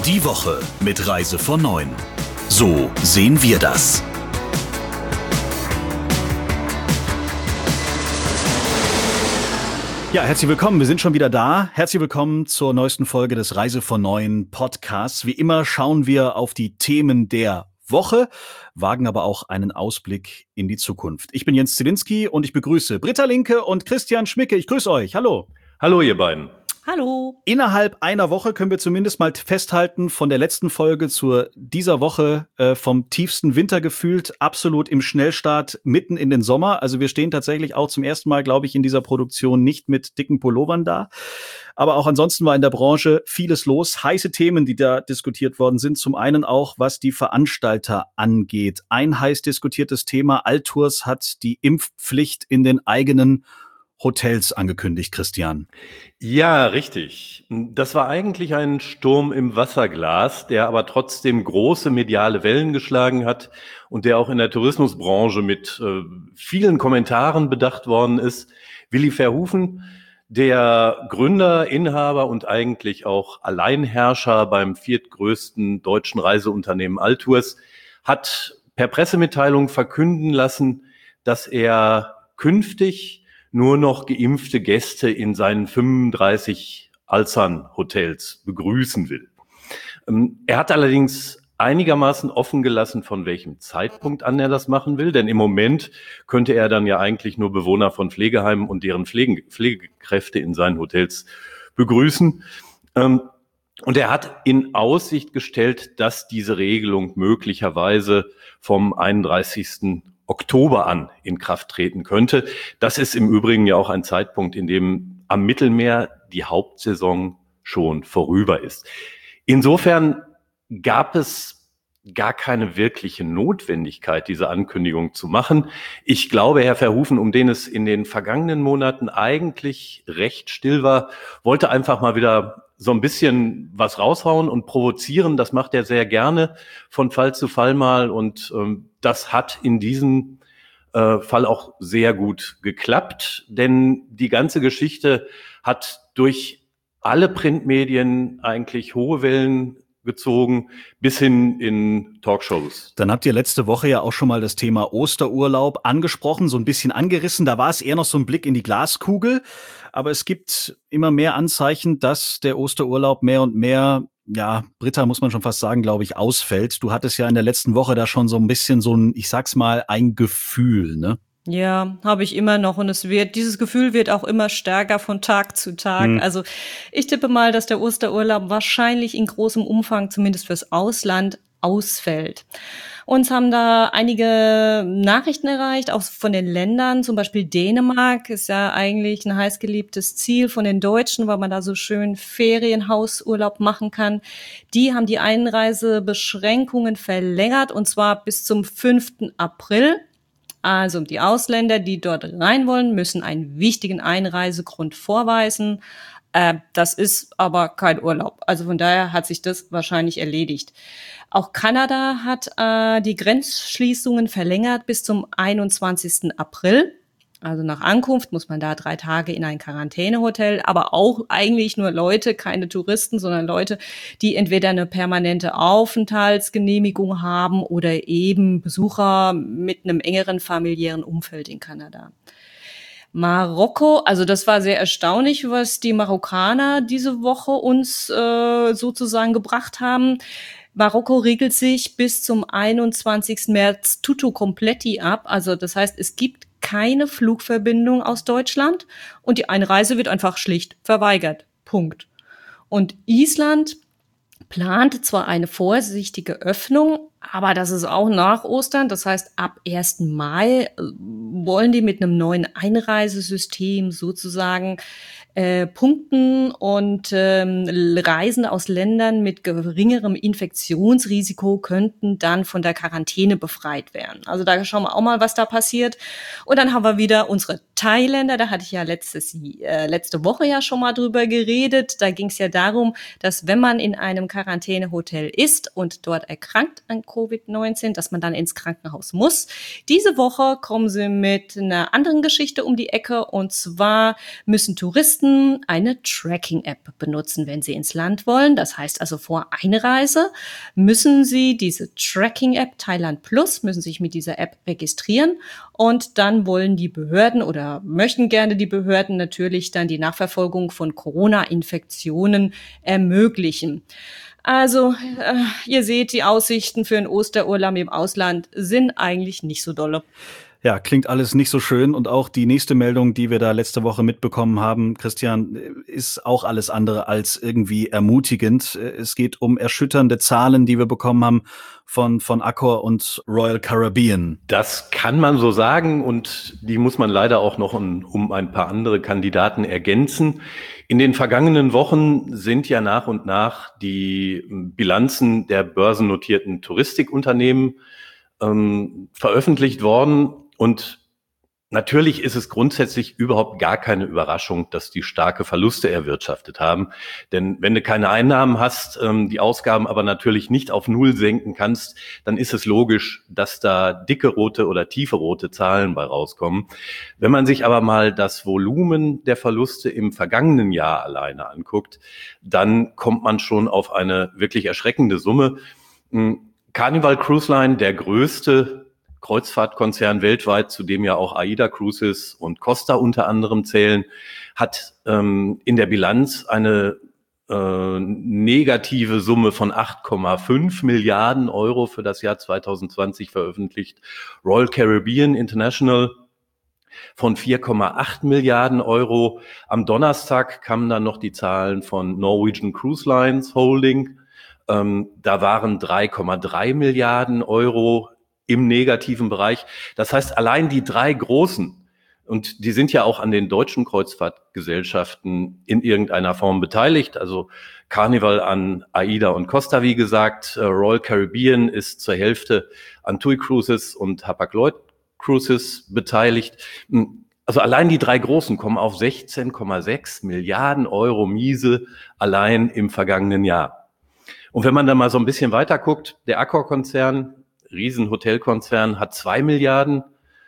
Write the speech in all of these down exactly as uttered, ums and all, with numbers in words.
Die Woche mit Reise von neun. So sehen wir das. Ja, herzlich willkommen. Wir sind schon wieder da. Herzlich willkommen zur neuesten Folge des Reise von neun Podcasts. Wie immer schauen wir auf die Themen der Woche, wagen aber auch einen Ausblick in die Zukunft. Ich bin Jens Zielinski und ich begrüße Britta Linke und Christian Schmicke. Ich grüße euch. Hallo. Hallo, ihr beiden. Hallo. Innerhalb einer Woche können wir zumindest mal festhalten, von der letzten Folge zu dieser Woche äh, vom tiefsten Winter gefühlt, absolut im Schnellstart mitten in den Sommer. Also wir stehen tatsächlich auch zum ersten Mal, glaube ich, in dieser Produktion nicht mit dicken Pullovern da. Aber auch ansonsten war in der Branche vieles los. Heiße Themen, die da diskutiert worden sind. Zum einen auch, was die Veranstalter angeht. Ein heiß diskutiertes Thema. Altours hat die Impfpflicht in den eigenen Hotels angekündigt, Christian. Ja, richtig. Das war eigentlich ein Sturm im Wasserglas, der aber trotzdem große mediale Wellen geschlagen hat und der auch in der Tourismusbranche mit äh, vielen Kommentaren bedacht worden ist. Willi Verhoeven, der Gründer, Inhaber und eigentlich auch Alleinherrscher beim viertgrößten deutschen Reiseunternehmen Altours, hat per Pressemitteilung verkünden lassen, dass er künftig nur noch geimpfte Gäste in seinen fünfunddreißig Alzan-Hotels begrüßen will. Er hat allerdings einigermaßen offen gelassen, von welchem Zeitpunkt an er das machen will, denn im Moment könnte er dann ja eigentlich nur Bewohner von Pflegeheimen und deren Pflege, Pflegekräfte in seinen Hotels begrüßen. Und er hat in Aussicht gestellt, dass diese Regelung möglicherweise vom einunddreißigsten Oktober an in Kraft treten könnte. Das ist im Übrigen ja auch ein Zeitpunkt, in dem am Mittelmeer die Hauptsaison schon vorüber ist. Insofern gab es gar keine wirkliche Notwendigkeit, diese Ankündigung zu machen. Ich glaube, Herr Verhoeven, um den es in den vergangenen Monaten eigentlich recht still war, wollte einfach mal wieder so ein bisschen was raushauen und provozieren. Das macht er sehr gerne von Fall zu Fall mal und ähm, das hat in diesem äh, Fall auch sehr gut geklappt, denn die ganze Geschichte hat durch alle Printmedien eigentlich hohe Wellen gezogen, bis hin in Talkshows. Dann habt ihr letzte Woche ja auch schon mal das Thema Osterurlaub angesprochen, so ein bisschen angerissen. Da war es eher noch so ein Blick in die Glaskugel. Aber es gibt immer mehr Anzeichen, dass der Osterurlaub mehr und mehr, ja, Britta, muss man schon fast sagen, glaube ich, ausfällt. Du hattest ja in der letzten Woche da schon so ein bisschen so ein, ich sag's mal, ein Gefühl, ne? Ja, habe ich immer noch und es wird, dieses Gefühl wird auch immer stärker von Tag zu Tag. Hm. Also ich tippe mal, dass der Osterurlaub wahrscheinlich in großem Umfang, zumindest fürs Ausland, ausfällt. Uns haben da einige Nachrichten erreicht, auch von den Ländern, zum Beispiel Dänemark ist ja eigentlich ein heißgeliebtes Ziel von den Deutschen, weil man da so schön Ferienhausurlaub machen kann. Die haben die Einreisebeschränkungen verlängert und zwar bis zum fünften April. Also die Ausländer, die dort rein wollen, müssen einen wichtigen Einreisegrund vorweisen. Äh, das ist aber kein Urlaub. Also von daher hat sich das wahrscheinlich erledigt. Auch Kanada hat äh, die Grenzschließungen verlängert bis zum einundzwanzigsten April. Also nach Ankunft muss man da drei Tage in ein Quarantänehotel, aber auch eigentlich nur Leute, keine Touristen, sondern Leute, die entweder eine permanente Aufenthaltsgenehmigung haben oder eben Besucher mit einem engeren familiären Umfeld in Kanada. Marokko, also das war sehr erstaunlich, was die Marokkaner diese Woche uns äh, sozusagen gebracht haben. Marokko regelt sich bis zum einundzwanzigsten März tutto completi ab. Also das heißt, es gibt keine Flugverbindung aus Deutschland und die Einreise wird einfach schlicht verweigert. Punkt. Und Island plant zwar eine vorsichtige Öffnung, aber das ist auch nach Ostern. Das heißt, ab ersten Mai wollen die mit einem neuen Einreisesystem sozusagen äh, punkten und ähm, Reisende aus Ländern mit geringerem Infektionsrisiko könnten dann von der Quarantäne befreit werden. Also da schauen wir auch mal, was da passiert. Und dann haben wir wieder unsere Thailänder. Da hatte ich ja letztes, äh, letzte Woche ja schon mal drüber geredet. Da ging es ja darum, dass wenn man in einem Quarantänehotel ist und dort erkrankt an Covid neunzehn, dass man dann ins Krankenhaus muss. Diese Woche kommen sie mit einer anderen Geschichte um die Ecke, und zwar müssen Touristen eine Tracking-App benutzen, wenn sie ins Land wollen. Das heißt also, vor Einreise müssen sie diese Tracking-App Thailand Plus, müssen sich mit dieser App registrieren, und dann wollen die Behörden oder möchten gerne die Behörden natürlich dann die Nachverfolgung von Corona-Infektionen ermöglichen. Also, äh, ihr seht, die Aussichten für einen Osterurlaub im Ausland sind eigentlich nicht so dolle. Ja, klingt alles nicht so schön. Und auch die nächste Meldung, die wir da letzte Woche mitbekommen haben, Christian, ist auch alles andere als irgendwie ermutigend. Es geht um erschütternde Zahlen, die wir bekommen haben von, von Accor und Royal Caribbean. Das kann man so sagen, und die muss man leider auch noch um, um ein paar andere Kandidaten ergänzen. In den vergangenen Wochen sind ja nach und nach die Bilanzen der börsennotierten Touristikunternehmen ähm, veröffentlicht worden. Und natürlich ist es grundsätzlich überhaupt gar keine Überraschung, dass die starke Verluste erwirtschaftet haben. Denn wenn du keine Einnahmen hast, ähm, die Ausgaben aber natürlich nicht auf Null senken kannst, dann ist es logisch, dass da dicke rote oder tiefe rote Zahlen bei rauskommen. Wenn man sich aber mal das Volumen der Verluste im vergangenen Jahr alleine anguckt, dann kommt man schon auf eine wirklich erschreckende Summe. Carnival Cruise Line, der größte Kreuzfahrtkonzern weltweit, zu dem ja auch AIDA Cruises und Costa unter anderem zählen, hat ähm, in der Bilanz eine äh, negative Summe von acht Komma fünf Milliarden Euro für das Jahr zwanzig zwanzig veröffentlicht. Royal Caribbean International von vier Komma acht Milliarden Euro. Am Donnerstag kamen dann noch die Zahlen von Norwegian Cruise Lines Holding. Ähm, da waren drei Komma drei Milliarden Euro im negativen Bereich. Das heißt, allein die drei großen, und die sind ja auch an den deutschen Kreuzfahrtgesellschaften in irgendeiner Form beteiligt, also Carnival an AIDA und Costa, wie gesagt, Royal Caribbean ist zur Hälfte an TUI Cruises und Hapag-Lloyd Cruises beteiligt. Also allein die drei großen kommen auf sechzehn Komma sechs Milliarden Euro Miese allein im vergangenen Jahr. Und wenn man dann mal so ein bisschen weiter guckt, der Accor-Konzern, Riesenhotelkonzern, hat zwei Milliarden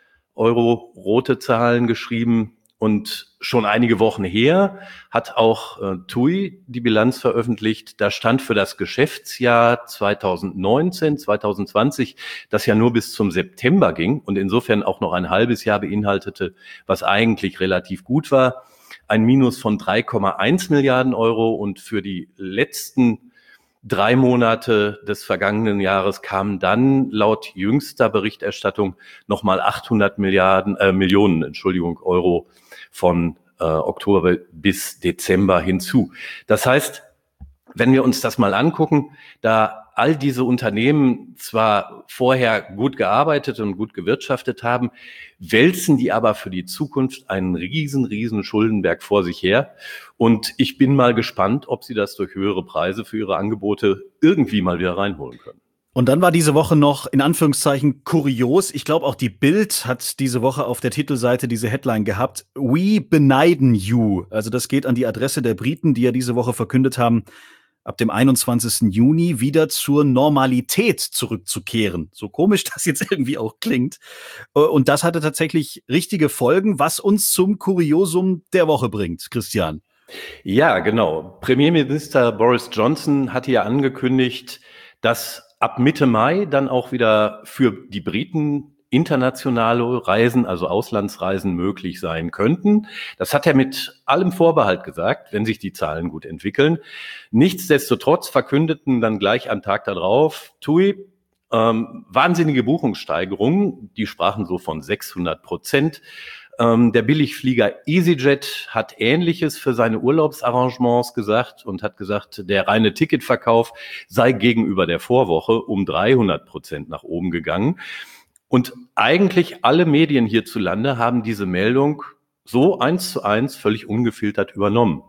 Euro rote Zahlen geschrieben, und schon einige Wochen her hat auch äh, TUI die Bilanz veröffentlicht. Da stand für das Geschäftsjahr zwanzig neunzehn, zwanzig zwanzig, das ja nur bis zum September ging und insofern auch noch ein halbes Jahr beinhaltete, was eigentlich relativ gut war, ein Minus von drei Komma eins Milliarden Euro, und für die letzten Drei Monate des vergangenen Jahres kamen dann laut jüngster Berichterstattung nochmal achthundert Milliarden, äh, Millionen, Entschuldigung, Euro von äh, Oktober bis Dezember hinzu. Das heißt, wenn wir uns das mal angucken, da all diese Unternehmen zwar vorher gut gearbeitet und gut gewirtschaftet haben, wälzen die aber für die Zukunft einen riesen, riesen Schuldenberg vor sich her. Und ich bin mal gespannt, ob sie das durch höhere Preise für ihre Angebote irgendwie mal wieder reinholen können. Und dann war diese Woche noch in Anführungszeichen kurios. Ich glaube, auch die Bild hat diese Woche auf der Titelseite diese Headline gehabt. We beneiden you. Also das geht an die Adresse der Briten, die ja diese Woche verkündet haben, ab dem einundzwanzigsten Juni wieder zur Normalität zurückzukehren. So komisch das jetzt irgendwie auch klingt. Und das hatte tatsächlich richtige Folgen, was uns zum Kuriosum der Woche bringt, Christian. Ja, genau. Premierminister Boris Johnson hatte ja angekündigt, dass ab Mitte Mai dann auch wieder für die Briten internationale Reisen, also Auslandsreisen, möglich sein könnten. Das hat er mit allem Vorbehalt gesagt, wenn sich die Zahlen gut entwickeln. Nichtsdestotrotz verkündeten dann gleich am Tag darauf TUI ähm, wahnsinnige Buchungssteigerungen. Die sprachen so von sechshundert Prozent. Ähm, der Billigflieger EasyJet hat Ähnliches für seine Urlaubsarrangements gesagt und hat gesagt, der reine Ticketverkauf sei gegenüber der Vorwoche um dreihundert Prozent nach oben gegangen. Und eigentlich alle Medien hierzulande haben diese Meldung so eins zu eins völlig ungefiltert übernommen.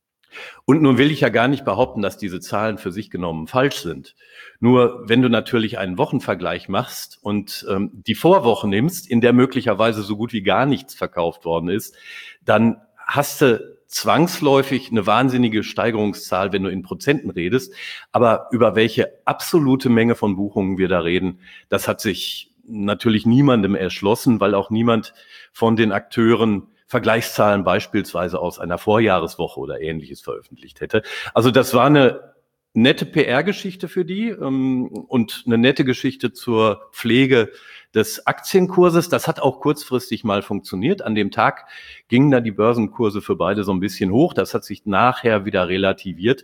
Und nun will ich ja gar nicht behaupten, dass diese Zahlen für sich genommen falsch sind. Nur wenn du natürlich einen Wochenvergleich machst und ähm, die Vorwoche nimmst, in der möglicherweise so gut wie gar nichts verkauft worden ist, dann hast du zwangsläufig eine wahnsinnige Steigerungszahl, wenn du in Prozenten redest. Aber über welche absolute Menge von Buchungen wir da reden, das hat sich natürlich niemandem erschlossen, weil auch niemand von den Akteuren Vergleichszahlen beispielsweise aus einer Vorjahreswoche oder Ähnliches veröffentlicht hätte. Also das war eine nette P R-Geschichte für die ähm, und eine nette Geschichte zur Pflege des Aktienkurses. Das hat auch kurzfristig mal funktioniert. An dem Tag gingen da die Börsenkurse für beide so ein bisschen hoch. Das hat sich nachher wieder relativiert.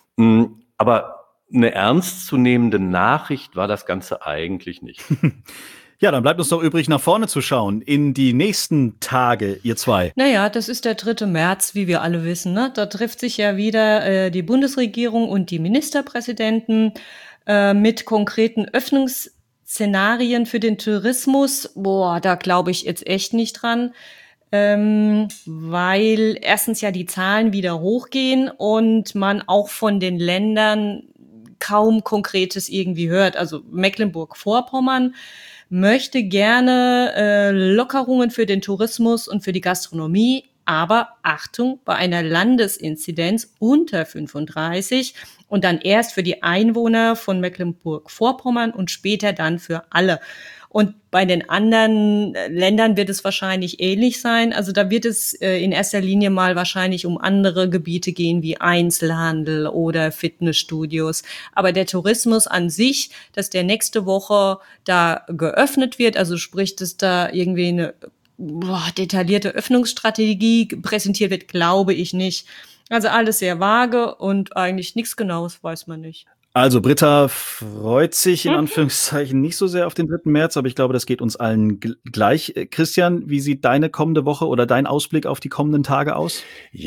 Aber eine ernstzunehmende Nachricht war das Ganze eigentlich nicht. Ja, dann bleibt uns doch übrig, nach vorne zu schauen, in die nächsten Tage, ihr zwei. Naja, das ist der dritte März, wie wir alle wissen. Ne? Da trifft sich ja wieder äh, die Bundesregierung und die Ministerpräsidenten äh, mit konkreten Öffnungsszenarien für den Tourismus. Boah, da glaube ich jetzt echt nicht dran. Ähm, weil erstens ja die Zahlen wieder hochgehen und man auch von den Ländern kaum Konkretes irgendwie hört. Also Mecklenburg-Vorpommern möchte gerne äh, Lockerungen für den Tourismus und für die Gastronomie, aber Achtung, bei einer Landesinzidenz unter fünfunddreißig und dann erst für die Einwohner von Mecklenburg-Vorpommern und später dann für alle. Und bei den anderen Ländern wird es wahrscheinlich ähnlich sein. Also da wird es äh, in erster Linie mal wahrscheinlich um andere Gebiete gehen, wie Einzelhandel oder Fitnessstudios. Aber der Tourismus an sich, dass der nächste Woche da geöffnet wird, also sprich, dass da irgendwie eine boah, detaillierte Öffnungsstrategie präsentiert wird, glaube ich nicht. Also alles sehr vage und eigentlich nichts Genaues weiß man nicht. Also Britta freut sich in Anführungszeichen nicht so sehr auf den dritten März, aber ich glaube, das geht uns allen g- gleich. Christian, wie sieht deine kommende Woche oder dein Ausblick auf die kommenden Tage aus?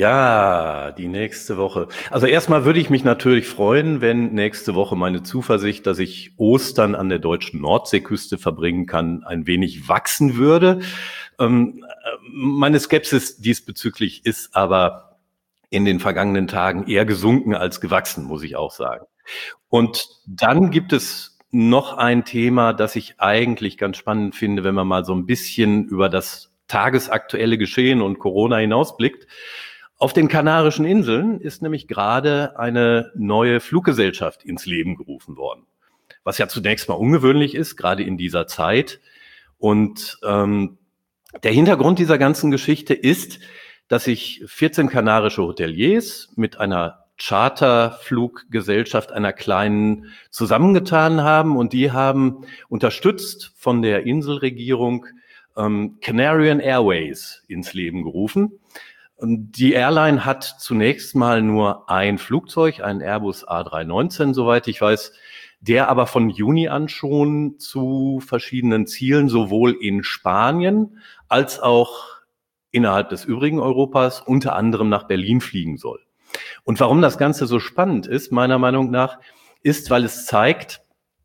Ja, die nächste Woche. Also erstmal würde ich mich natürlich freuen, wenn nächste Woche meine Zuversicht, dass ich Ostern an der deutschen Nordseeküste verbringen kann, ein wenig wachsen würde. Ähm, meine Skepsis diesbezüglich ist aber in den vergangenen Tagen eher gesunken als gewachsen, muss ich auch sagen. Und dann gibt es noch ein Thema, das ich eigentlich ganz spannend finde, wenn man mal so ein bisschen über das tagesaktuelle Geschehen und Corona hinausblickt. Auf den Kanarischen Inseln ist nämlich gerade eine neue Fluggesellschaft ins Leben gerufen worden, was ja zunächst mal ungewöhnlich ist, gerade in dieser Zeit. Und ähm, der Hintergrund dieser ganzen Geschichte ist, dass sich vierzehn kanarische Hoteliers mit einer Charterfluggesellschaft einer kleinen zusammengetan haben und die haben unterstützt von der Inselregierung ähm, Canarian Airways ins Leben gerufen. Und die Airline hat zunächst mal nur ein Flugzeug, einen Airbus A drei neunzehn, soweit ich weiß, der aber von Juni an schon zu verschiedenen Zielen sowohl in Spanien als auch innerhalb des übrigen Europas unter anderem nach Berlin fliegen soll. Und warum das Ganze so spannend ist, meiner Meinung nach, ist, weil es zeigt,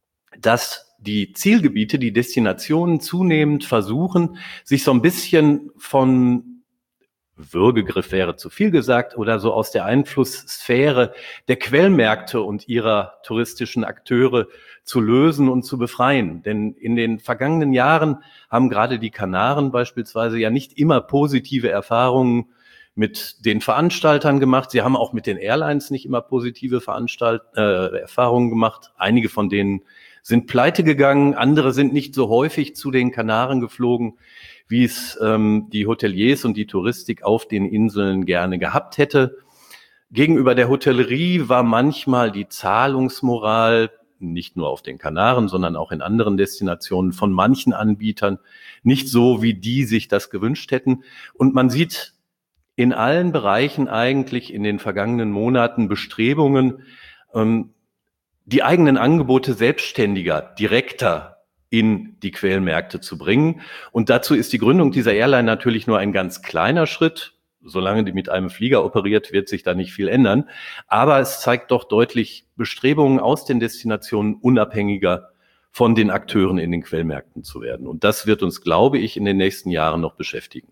dass die Zielgebiete, die Destinationen zunehmend versuchen, sich so ein bisschen von Würgegriff wäre zu viel gesagt, oder so aus der Einflusssphäre der Quellmärkte und ihrer touristischen Akteure zu lösen und zu befreien. Denn in den vergangenen Jahren haben gerade die Kanaren beispielsweise ja nicht immer positive Erfahrungen mit den Veranstaltern gemacht. Sie haben auch mit den Airlines nicht immer positive Veranstalt äh, Erfahrungen gemacht. Einige von denen sind pleite gegangen, andere sind nicht so häufig zu den Kanaren geflogen, wie es ähm, die Hoteliers und die Touristik auf den Inseln gerne gehabt hätte. Gegenüber der Hotellerie war manchmal die Zahlungsmoral, nicht nur auf den Kanaren, sondern auch in anderen Destinationen von manchen Anbietern nicht so, wie die sich das gewünscht hätten. Und man sieht in allen Bereichen eigentlich in den vergangenen Monaten Bestrebungen, ähm, die eigenen Angebote selbstständiger, direkter in die Quellmärkte zu bringen. Und dazu ist die Gründung dieser Airline natürlich nur ein ganz kleiner Schritt. Solange die mit einem Flieger operiert, wird sich da nicht viel ändern. Aber es zeigt doch deutlich Bestrebungen aus den Destinationen unabhängiger von den Akteuren in den Quellmärkten zu werden. Und das wird uns, glaube ich, in den nächsten Jahren noch beschäftigen.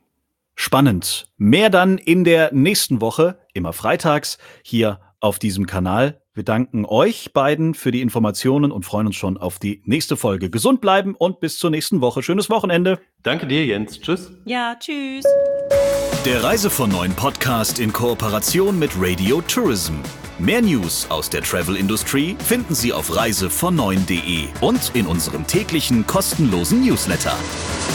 Spannend. Mehr dann in der nächsten Woche, immer freitags, hier auf diesem Kanal. Wir danken euch beiden für die Informationen und freuen uns schon auf die nächste Folge. Gesund bleiben und bis zur nächsten Woche. Schönes Wochenende. Danke dir, Jens. Tschüss. Ja, tschüss. Der Reise von Neuen Podcast in Kooperation mit Radio Tourism. Mehr News aus der Travel-Industrie finden Sie auf reise von neun punkt de und in unserem täglichen kostenlosen Newsletter.